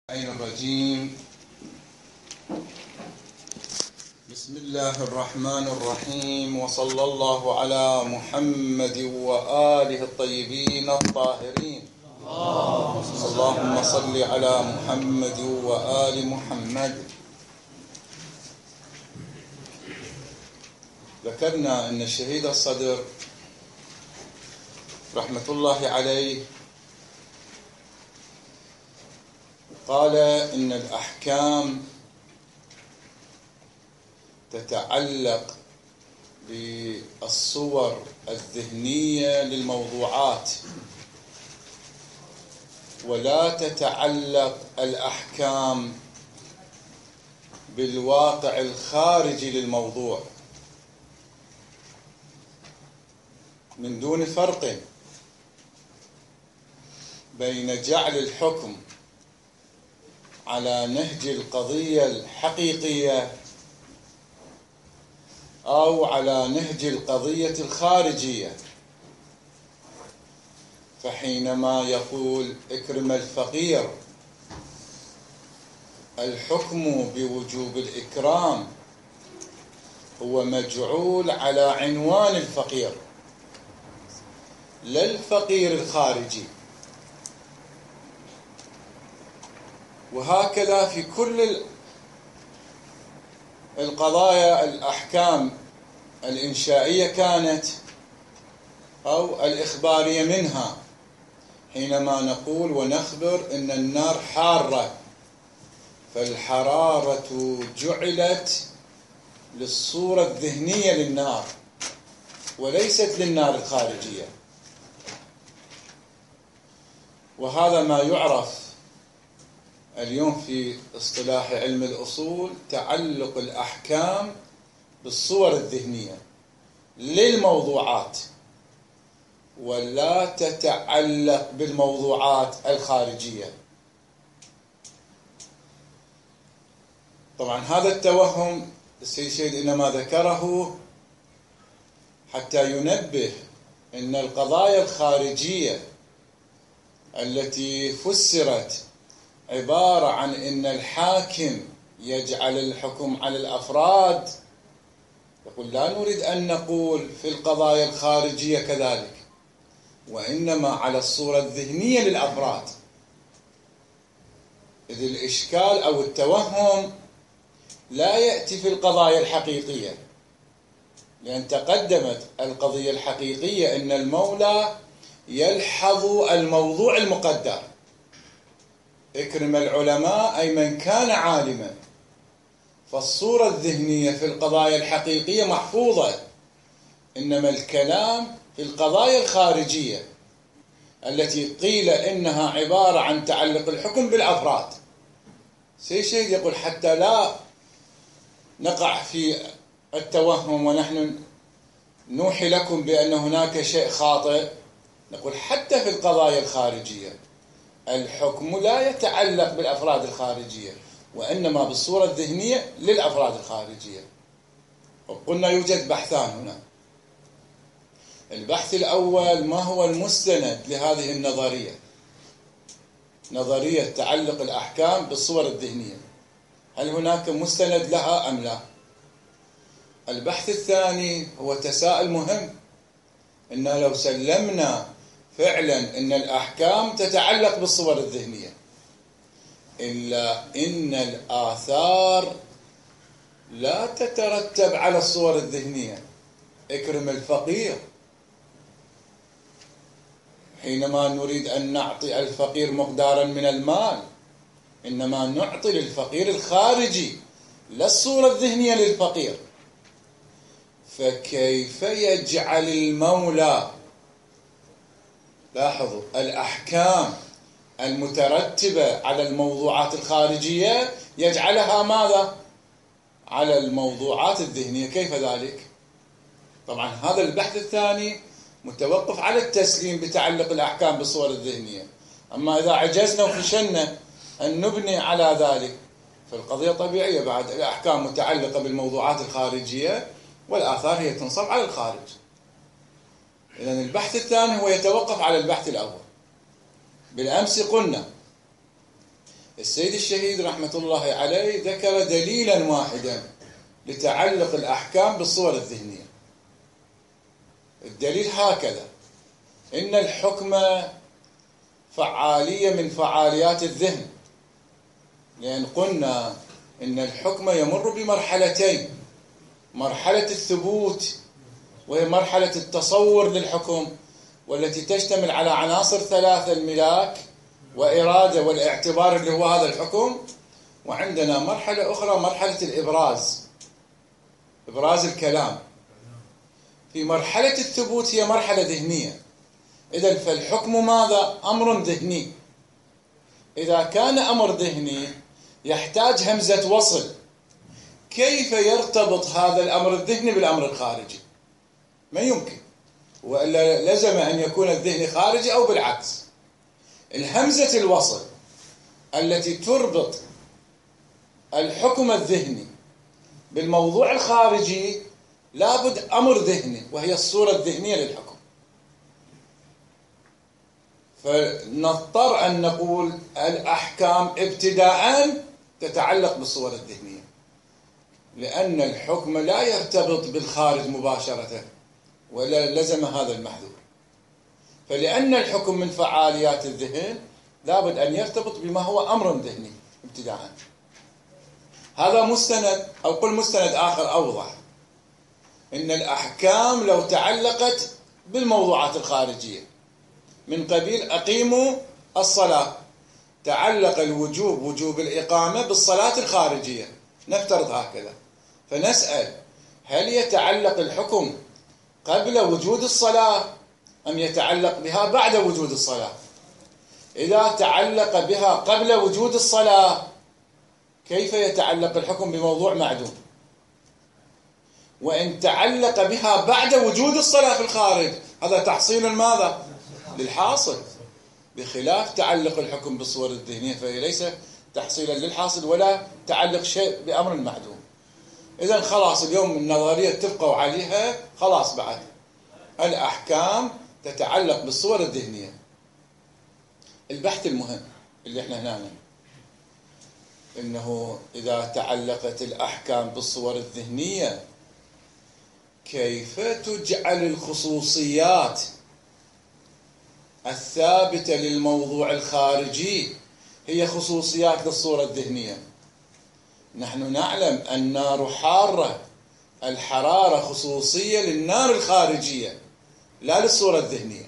الرجيم. بسم الله الرحمن الرحيم، وصلى الله على محمد وآله الطيبين الطاهرين. اللهم صل على محمد وآل محمد. ذكرنا أن الشهيد الصدر رحمة الله عليه قال إن الأحكام تتعلق بالصور الذهنية للموضوعات، ولا تتعلق الأحكام بالواقع الخارجي للموضوع، من دون فرق بين جعل الحكم على نهج القضية الحقيقية أو على نهج القضية الخارجية. فحينما يقول إكرم الفقير، الحكم بوجوب الإكرام هو مجعول على عنوان الفقير لا الفقير الخارجي. وهكذا في كل القضايا، الأحكام الإنشائية كانت أو الإخبارية منها، حينما نقول ونخبر إن النار حارة، فالحرارة جعلت للصورة الذهنية للنار وليست للنار الخارجية. وهذا ما يعرف اليوم في اصطلاح علم الأصول تعلق الأحكام بالصور الذهنية للموضوعات، ولا تتعلق بالموضوعات الخارجية. طبعا هذا التوهم السيد شهيد إنما ذكره حتى ينبه أن القضايا الخارجية التي فسرت عبارة عن أن الحاكم يجعل الحكم على الأفراد، يقول لا نريد أن نقول في القضايا الخارجية كذلك، وإنما على الصورة الذهنية للأفراد. إذ الإشكال أو التوهم لا يأتي في القضايا الحقيقية، لأن تقدمت القضية الحقيقية أن المولى يلحظ الموضوع المقدر. اكرم العلماء أي من كان عالما، فالصورة الذهنية في القضايا الحقيقية محفوظة، إنما الكلام في القضايا الخارجية التي قيل إنها عبارة عن تعلق الحكم بالأفراد. شيء يقول حتى لا نقع في التوهم ونحن نوحي لكم بأن هناك شيء خاطئ، نقول حتى في القضايا الخارجية الحكم لا يتعلق بالأفراد الخارجية، وإنما بالصورة الذهنية للأفراد الخارجية. وقلنا يوجد بحثان هنا. البحث الأول، ما هو المستند لهذه النظرية، نظرية تعلق الأحكام بالصور الذهنية، هل هناك مستند لها أم لا؟ البحث الثاني هو تساؤل مهم، إن لو سلمنا فعلا أن الأحكام تتعلق بالصور الذهنية، إلا إن الآثار لا تترتب على الصور الذهنية. اكرم الفقير، حينما نريد أن نعطي الفقير مقدارا من المال، إنما نعطي للفقير الخارجي لا الصورة الذهنية للفقير. فكيف يجعل المولى، لاحظوا، الأحكام المترتبة على الموضوعات الخارجية يجعلها ماذا؟ على الموضوعات الذهنية؟ كيف ذلك؟ طبعا هذا البحث الثاني متوقف على التسليم بتعلق الأحكام بالصور الذهنية. أما إذا عجزنا وفشلنا أن نبني على ذلك، فالقضية طبيعية، بعد الأحكام متعلقة بالموضوعات الخارجية والآثار هي تنصب على الخارج. إذن البحث الثاني هو يتوقف على البحث الأول. بالأمس قلنا السيد الشهيد رحمة الله عليه ذكر دليلا واحدا لتعلق الأحكام بالصور الذهنية. الدليل هكذا: إن الحكم فعالية من فعاليات الذهن، لأن قلنا إن الحكم يمر بمرحلتين: مرحلة الثبوت وهي مرحلة التصور للحكم، والتي تشتمل على عناصر ثلاثة: الملاك وإرادة والاعتبار اللي هو هذا الحكم. وعندنا مرحلة أخرى، مرحلة الإبراز، إبراز الكلام. في مرحلة الثبوت هي مرحلة ذهنية. إذن فالحكم ماذا؟ أمر ذهني. إذا كان أمر ذهني يحتاج همزة وصل. كيف يرتبط هذا الأمر الذهني بالأمر الخارجي؟ ما يمكن، وإلا لزم أن يكون الذهني خارجي أو بالعكس. الهمزة الوصل التي تربط الحكم الذهني بالموضوع الخارجي لابد أمر ذهني، وهي الصورة الذهنية للحكم. فنضطر أن نقول الأحكام ابتداءً تتعلق بالصور الذهنية، لأن الحكم لا يرتبط بالخارج مباشرة، ولا لزم هذا المحذور. فلأن الحكم من فعاليات الذهن لابد أن يرتبط بما هو أمر ذهني ابتداءً. هذا مستند، أو قل مستند آخر أوضح: إن الأحكام لو تعلقت بالموضوعات الخارجية من قبيل أقيموا الصلاة، تعلق الوجوب، وجوب الإقامة، بالصلاة الخارجية، نفترض هكذا، فنسأل: هل يتعلق الحكم قبل وجود الصلاة أم يتعلق بها بعد وجود الصلاة؟ إذا تعلق بها قبل وجود الصلاة كيف يتعلق الحكم بموضوع معدوم؟ وإن تعلق بها بعد وجود الصلاة في الخارج هذا تحصيل ماذا؟ للحاصل، بخلاف تعلق الحكم بالصور الذهنية، فهي ليس تحصيلا للحاصل ولا تعلق شيء بأمر معدوم. إذن خلاص اليوم النظرية اتفقوا عليها، خلاص بعد الأحكام تتعلق بالصور الذهنية. البحث المهم اللي احنا هنا إنه إذا تعلقت الأحكام بالصور الذهنية كيف تجعل الخصوصيات الثابتة للموضوع الخارجي هي خصوصيات للصورة الذهنية؟ نحن نعلم النار حارة، الحرارة خصوصية للنار الخارجية لا للصورة الذهنية.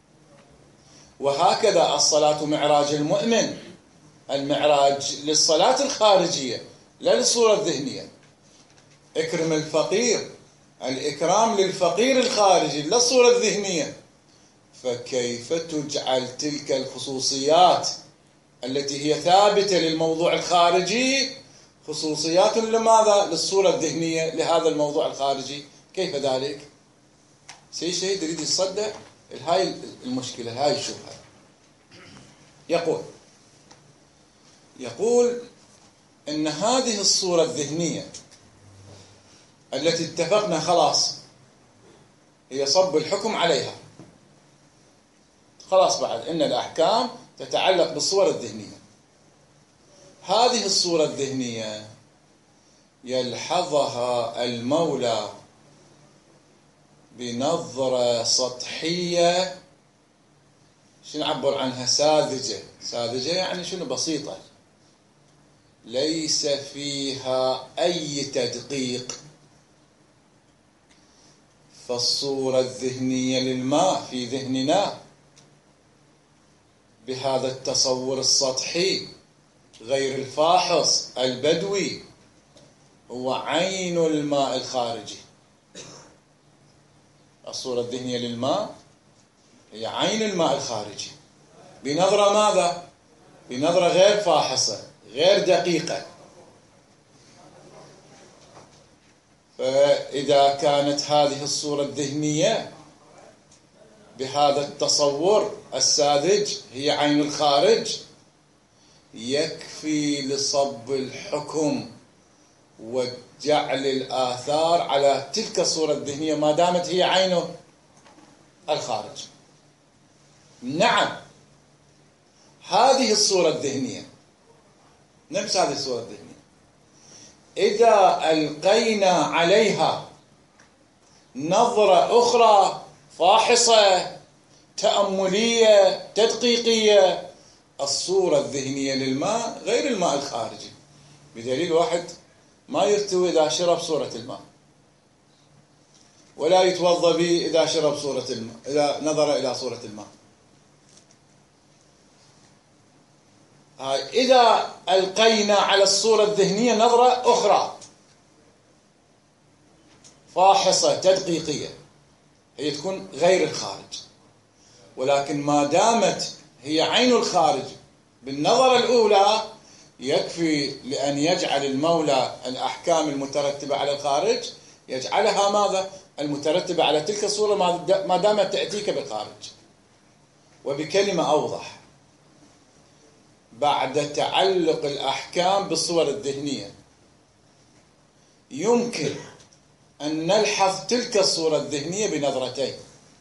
وهكذا الصلاة معراج المؤمن، المعراج للصلاة الخارجية لا للصورة الذهنية. اكرم الفقير، الإكرام للفقير الخارجي لا الصورة الذهنية. فكيف تجعل تلك الخصوصيات التي هي ثابتة للموضوع الخارجي خصوصيات لماذا؟ للصورة الذهنية لهذا الموضوع الخارجي؟ كيف ذلك؟ سيد الشهيد يريد يصدق هاي المشكلة، هاي الشبهة. يقول إن هذه الصورة الذهنية التي اتفقنا خلاص هي صب الحكم عليها، خلاص بعد إن الأحكام تتعلق بالصور الذهنية. هذه الصورة الذهنية يلحظها المولى بنظرة سطحية، شنو نعبر عنها؟ ساذجة. ساذجة يعني شنو؟ بسيطة، ليس فيها أي تدقيق. فالصورة الذهنية للماء في ذهننا بهذا التصور السطحي غير الفاحص البدوي هو عين الماء الخارجي. الصورة الذهنية للماء هي عين الماء الخارجي بنظرة ماذا؟ بنظرة غير فاحصة غير دقيقة. فإذا كانت هذه الصورة الذهنية بهذا التصور الساذج هي عين الخارج، يكفي لصب الحكم وجعل الآثار على تلك الصورة الذهنية ما دامت هي عينه الخارج. نعم، هذه الصورة الذهنية نفس هذه الصورة الذهنية. إذا ألقينا عليها نظرة أخرى فاحصة تأملية تدقيقية، الصورة الذهنية للماء غير الماء الخارجي، بدليل واحد ما يرتوي إذا شرب صورة الماء، ولا يتوضأ به إذا شرب صورة الماء، إذا نظر إلى صورة الماء. إذا ألقينا على الصورة الذهنية نظرة أخرى فاحصة تدقيقية، هي تكون غير الخارج، ولكن ما دامت هي عين الخارج بالنظرة الأولى يكفي لأن يجعل المولى الأحكام المترتبة على الخارج يجعلها ماذا؟ المترتبة على تلك الصورة ما دامت تأتيك بالخارج. وبكلمة أوضح، بعد تعلق الأحكام بالصور الذهنية يمكن أن نلحظ تلك الصورة الذهنية بنظرتين.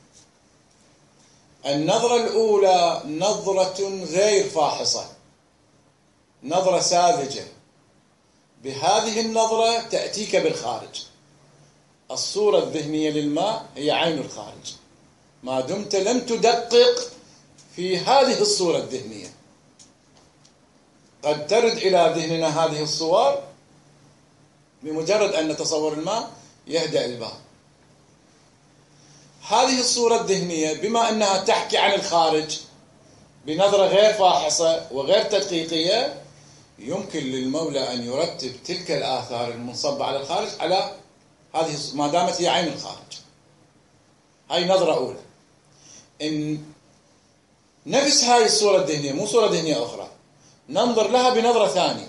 النظرة الأولى نظرة غير فاحصة، نظرة ساذجة، بهذه النظرة تأتيك بالخارج. الصورة الذهنية للماء هي عين الخارج ما دمت لم تدقق في هذه الصورة الذهنية. قد ترد إلى ذهننا هذه الصور بمجرد أن نتصور الماء يهدأ البال. هذه الصورة الذهنية بما أنها تحكي عن الخارج بنظرة غير فاحصة وغير تدقيقية، يمكن للمولى أن يرتب تلك الآثار المنصبة على الخارج على هذه ما دامت هي عين الخارج. هاي نظرة أولى. إن نفس هاي الصورة الذهنية مو صورة ذهنية أخرى ننظر لها بنظرة ثانية،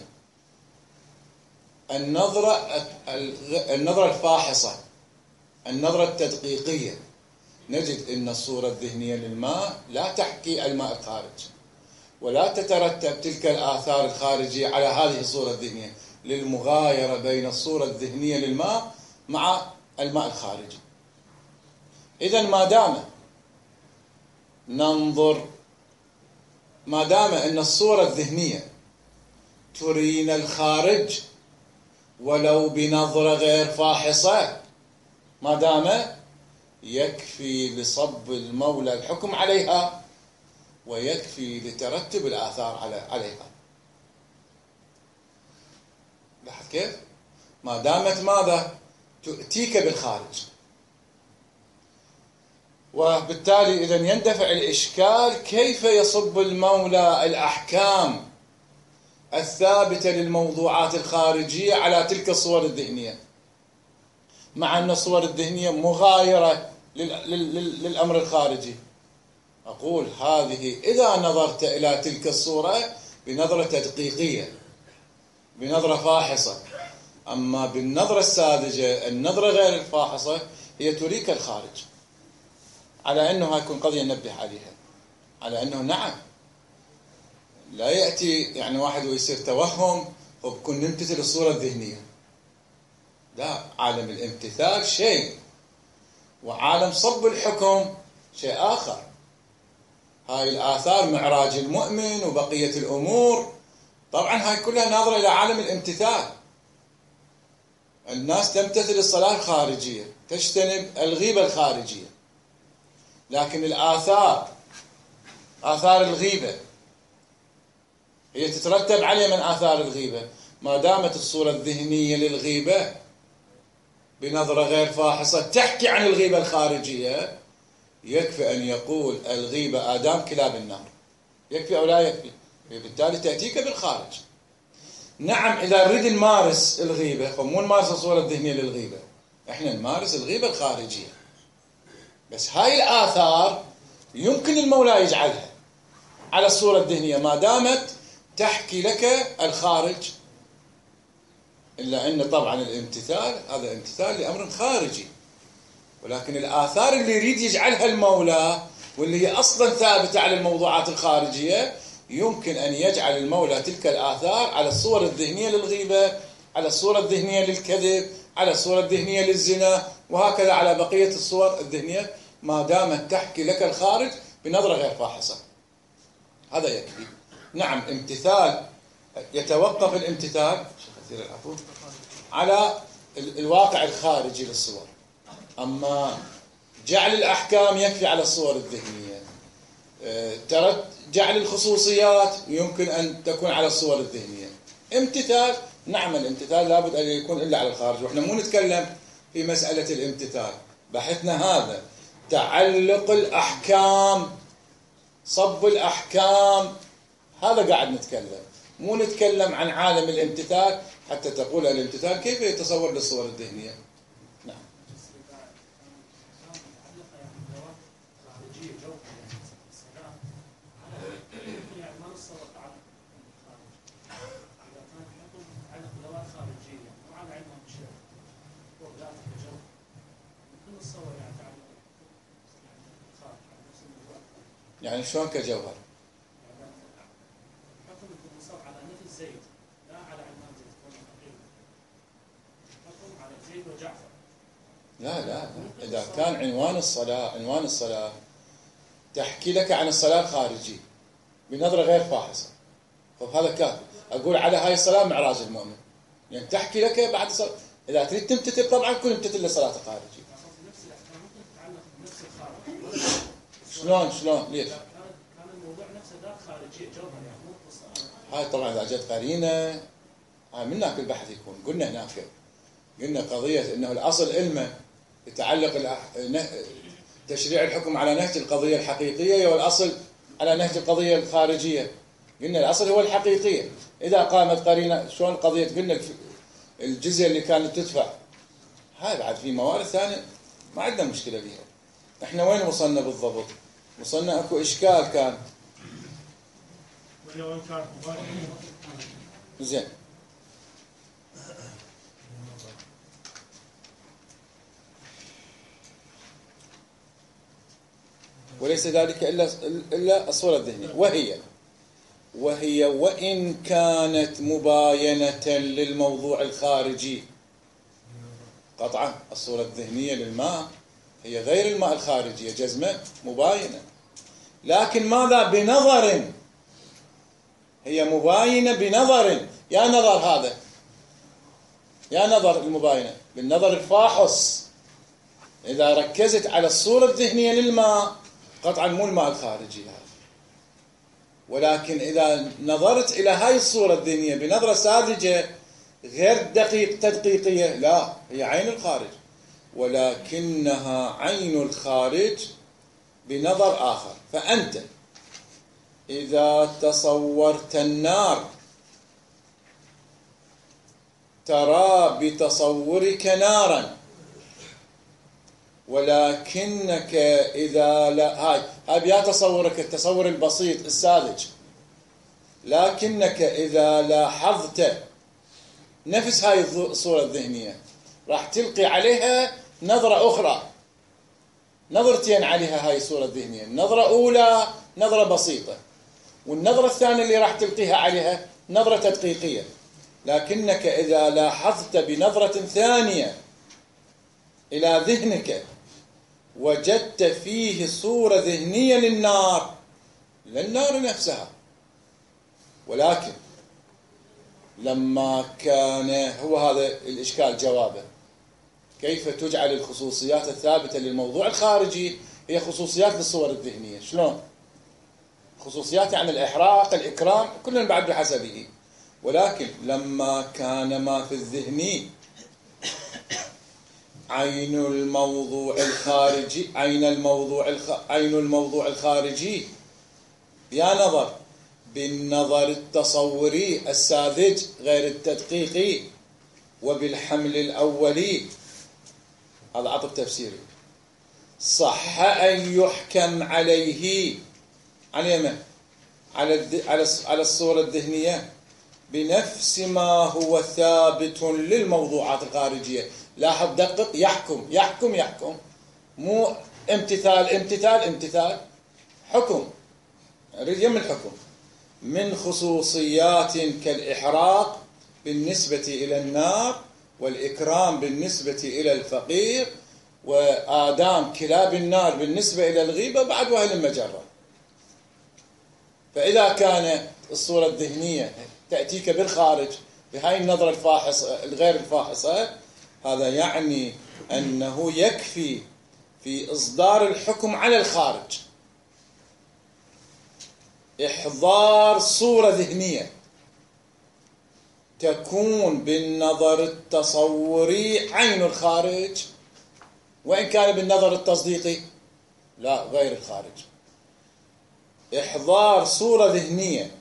النظرة الفاحصة، النظرة التدقيقية، نجد أن الصورة الذهنية للماء لا تحكي الماء الخارج، ولا تترتب تلك الآثار الخارجية على هذه الصورة الذهنية للمغايرة بين الصورة الذهنية للماء مع الماء الخارجي. إذن ما دام أن الصورة الذهنية ترينا الخارج ولو بنظرة غير فاحصة، ما دام يكفي لصب المولى الحكم عليها ويكفي لترتب الآثار عليها. لاحظ كيف؟ ما دامت ماذا؟ تأتيك بالخارج. وبالتالي إذن يندفع الإشكال كيف يصب المولى الأحكام الثابتة للموضوعات الخارجية على تلك الصور الذهنية، مع أن الصور الذهنية مغايرة للأمر الخارجي. أقول هذه إذا نظرت إلى تلك الصورة بنظرة تدقيقية بنظرة فاحصة، أما بالنظرة الساذجة النظرة غير الفاحصة هي تريك الخارج. على أنه هيكون قضية ننبه عليها، على أنه نعم لا يأتي يعني واحد ويصير توهم وبكون نمتثل الصورة الذهنية. لا، عالم الامتثال شيء وعالم صب الحكم شيء آخر. هاي الآثار معراج المؤمن وبقية الأمور طبعا هاي كلها ناظرة إلى عالم الامتثال. الناس تمتثل الصلاة الخارجية، تجتنب الغيبة الخارجية، لكن الآثار آثار الغيبة هي تترتب عليها من آثار الغيبة. ما دامت الصورة الذهنية للغيبة بنظرة غير فاحصة تحكي عن الغيبة الخارجية، يكفي أن يقول الغيبة آدام كلاب النار. يكفي أو لا يكفي؟ بالتالي تأتيك بالخارج. نعم إذا نريد نمارس الغيبة فمو نمارس الصورة الذهنية للغيبة، إحنا نمارس الغيبة الخارجية. بس هاي الآثار يمكن المولى يجعلها على الصورة الذهنية ما دامت تحكي لك الخارج، إلا أن طبعا الامتثال هذا امتثال لأمر خارجي، ولكن الآثار اللي يريد يجعلها المولى واللي هي أصلا ثابتة على الموضوعات الخارجية يمكن أن يجعل المولى تلك الآثار على الصور الذهنية للغيبة، على الصورة الذهنية للكذب، على الصورة الذهنية للزنا، وهكذا على بقية الصور الذهنية ما دامت تحكي لك الخارج بنظرة غير فاحصة. هذا يكفي. نعم امتثال يتوقف الامتثال على الواقع الخارجي للصور، أما جعل الأحكام يكفي على الصور الذهنية. ترى جعل الخصوصيات يمكن أن تكون على الصور الذهنية. امتثال، نعم الامتثال لابد أن يكون إلا على الخارج، وإحنا مو نتكلم في مسألة الامتثال، بحثنا هذا تعلق الأحكام، صب الأحكام، هذا قاعد نتكلم، مو نتكلم عن عالم الامتثال حتى تقول الامتثال كيف يتصور للصور الذهنية. نعم. يعني شلون كجوهر؟ لا إذا كان عنوان الصلاة تحكي لك عن الصلاة الخارجي بنظرة غير فاحصة، طب هذا كافي. أقول على هاي الصلاة معراج المؤمن، يعني تحكي لك بعد الصلاة. إذا تريد تمتثل طبعا كل امتثل للصلاة الخارجي. شلون ليش؟ كان الموضوع نفسه ذات خارجية جوهر، يعني هاي طبعا إذا جت قرينة هاي من هناك البحث يكون. قلنا قضية إنه الأصل علمه يتعلق تشريع الحكم على نهج القضية الحقيقية والأصل على نهج القضية الخارجية. قلنا الأصل هو الحقيقية. إذا قامت قرينة شلون قضية، قلنا الجزية اللي كانت تدفع هاي بعد في موارد ثانية ما عندنا مشكلة بها. احنا وين وصلنا بالضبط؟ وصلنا اكو إشكال كان زين. وليس ذلك إلا الصورة الذهنية، وهي وإن كانت مباينة للموضوع الخارجي. قطعا الصورة الذهنية للماء هي غير الماء الخارجي، جزمة مباينة، لكن ماذا؟ بنظر. هي مباينة بنظر. يا نظر هذا، يا نظر المباينة بالنظر الفاحص. إذا ركزت على الصورة الذهنية للماء قطعا مو الماء الخارجي هذا، ولكن إذا نظرت إلى هاي الصورة الذهنية بنظرة ساذجة غير تدقيقية، لا هي عين الخارج، ولكنها عين الخارج بنظر آخر. فأنت إذا تصورت النار ترى بتصورك نارا، ولكنك إذا لا هاي بيا تصورك التصور البسيط الساذج، لكنك إذا لاحظت نفس هاي الصورة الذهنية راح تلقي عليها نظرة أخرى، نظرتين عليها هاي الصورة الذهنية. النظرة أولى نظرة بسيطة، والنظرة الثانية اللي راح تلقيها عليها نظرة تدقيقية. لكنك إذا لاحظت بنظرة ثانية إلى ذهنك وجدت فيه صورة ذهنية للنار نفسها. ولكن لما كان هو هذا الإشكال جوابه، كيف تجعل الخصوصيات الثابتة للموضوع الخارجي هي خصوصيات للصور الذهنية؟ شلون؟ خصوصيات يعني الإحراق، الإكرام، كلنا بعد بحسبه. ولكن لما كان ما في الذهني عين الموضوع الخارجي يا نظر بالنظر التصوري الساذج غير التدقيقي وبالحمل الأولي، هذا عطف تفسيري، صح أن يحكم عليه على الصورة الذهنية بنفس ما هو ثابت للموضوعات الخارجية. لاحظ دقق، يحكم مو امتثال حكم، رجم الحكم من خصوصيات كالإحراق بالنسبة إلى النار، والإكرام بالنسبة إلى الفقير، وآدام كلاب النار بالنسبة إلى الغيبة بعد وهل المجرة. فإذا كان الصورة الذهنية تأتيك بالخارج بهاي النظرة الفاحصة الغير الفاحصة، هذا يعني أنه يكفي في إصدار الحكم على الخارج إحضار صورة ذهنية تكون بالنظر التصوري عين الخارج، وإن كان بالنظر التصديقي لا غير الخارج. إحضار صورة ذهنية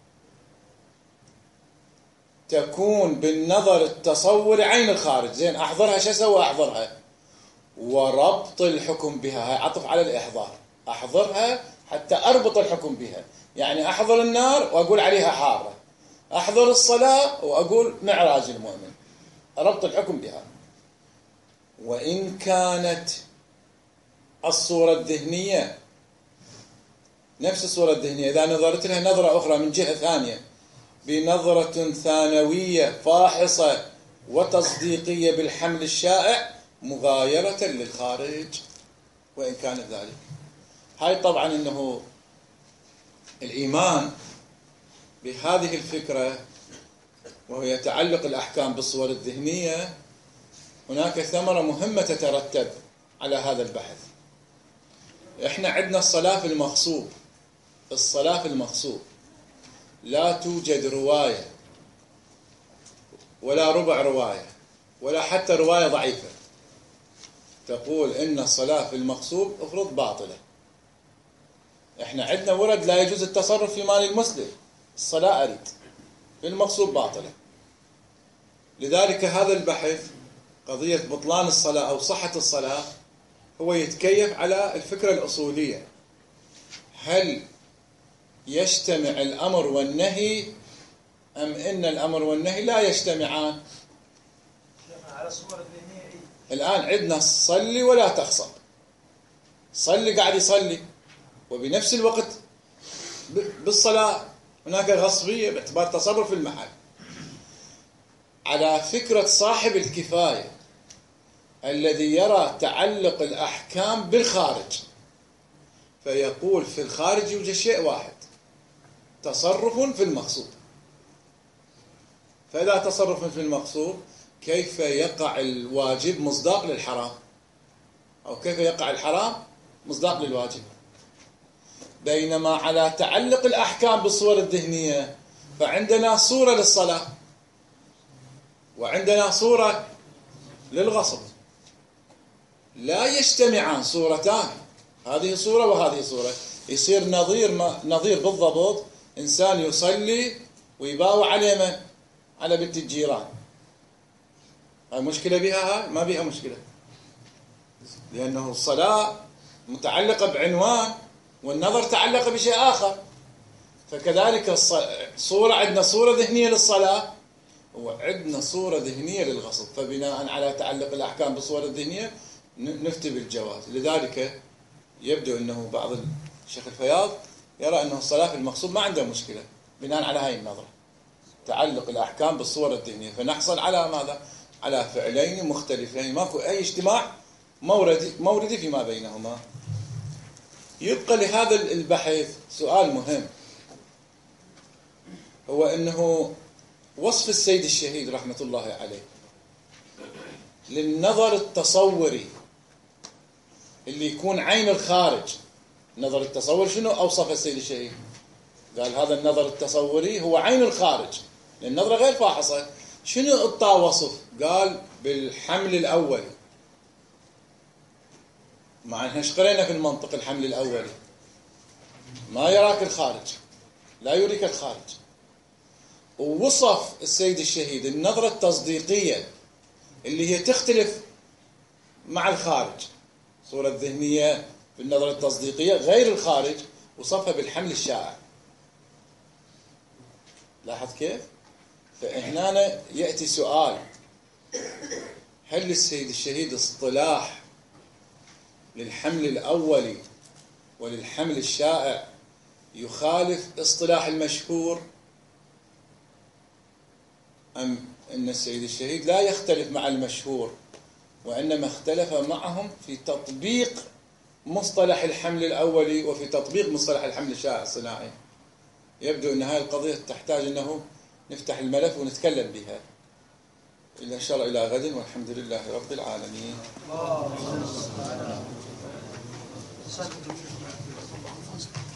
تكون بالنظر التصوري عين الخارج. زين أحضرها، شو أسوي أحضرها؟ وربط الحكم بها، هاي عطف على الإحضار. أحضرها حتى أربط الحكم بها، يعني أحضر النار وأقول عليها حارة، أحضر الصلاة وأقول معراج المؤمن، ربط الحكم بها. وإن كانت الصورة الذهنية نفس الصورة الذهنية، إذا نظرت لها نظرة أخرى من جهة ثانية بنظرة ثانوية فاحصة وتصديقية بالحمل الشائع مغايرة للخارج وإن كان ذلك. هاي طبعا إنه الإيمان بهذه الفكرة وهو يتعلق الأحكام بالصور الذهنية، هناك ثمرة مهمة تترتب على هذا البحث. إحنا عندنا الصلاة في المغصوب، الصلاة في المغصوب لا توجد رواية ولا ربع رواية ولا حتى رواية ضعيفة تقول إن الصلاة في المغصوب افرض باطلة. إحنا عندنا ورد لا يجوز التصرف في مال المسلم، الصلاة أريد، في المغصوب باطلة. لذلك هذا البحث قضية بطلان الصلاة أو صحة الصلاة هو يتكيف على الفكرة الأصولية: هل يجتمع الأمر والنهي أم إن الأمر والنهي لا يجتمعان؟ على الصور الذهنية. الآن عندنا صلي ولا تغصب، صلي قاعد يصلي وبنفس الوقت بالصلاة هناك غصبية باعتبار تصرف المحل. على فكرة صاحب الكفاية الذي يرى تعلق الأحكام بالخارج فيقول في الخارج يوجد شيء واحد، تصرف في المقصود. فإذا تصرف في المقصود كيف يقع الواجب مصداق للحرام، أو كيف يقع الحرام مصداق للواجب؟ بينما على تعلق الأحكام بالصور الذهنية فعندنا صورة للصلاة وعندنا صورة للغصب، لا يجتمعان صورتان، هذه صورة وهذه صورة، يصير نظير بالضبط. إنسان يصلي ويباوع عليه من؟ على بنت الجيران. هاي مشكلة بها؟ هاي ما بها مشكلة، لأنه الصلاة متعلقة بعنوان والنظر تعلق بشيء آخر. فكذلك صورة، عندنا صورة ذهنية للصلاة وعندنا صورة ذهنية للغصب، فبناء على تعلق الأحكام بالصور الذهنية نفتي بالجواز. لذلك يبدو أنه بعض الشيخ الفياض يرى أنه الصلاة في المغصوب ما عنده مشكلة بناء على هاي النظرة، تعلق الأحكام بالصور الذهنية، فنحصل على ماذا؟ على فعلين مختلفين، ماكو أي اجتماع موردي فيما بينهما. يبقى لهذا البحث سؤال مهم، هو أنه وصف السيد الشهيد رحمة الله عليه للنظر التصوري اللي يكون عين الخارج. نظر التصور شنو أوصف السيد الشهيد؟ قال هذا النظر التصوري هو عين الخارج، النظرة غير فاحصة. شنو اعطى وصف؟ قال بالحمل الأولي، مع أنها قرينا في المنطق الحمل الأولي ما يراك الخارج، لا يريك الخارج. ووصف السيد الشهيد النظرة التصديقية اللي هي تختلف مع الخارج، صورة الذهنية في النظرة التصديقية غير الخارج، وصفها بالحمل الشائع. لاحظ كيف؟ فهنا يأتي سؤال: هل للسيد الشهيد اصطلاح للحمل الأولي وللحمل الشائع يخالف اصطلاح المشهور، أم أن السيد الشهيد لا يختلف مع المشهور وإنما اختلف معهم في تطبيق مصطلح الحمل الأولي وفي تطبيق مصطلح الحمل الشائع الصناعي؟ يبدو أن هذه القضية تحتاج أنه نفتح الملف ونتكلم بها. إن شاء الله إلى غد، والحمد لله رب العالمين.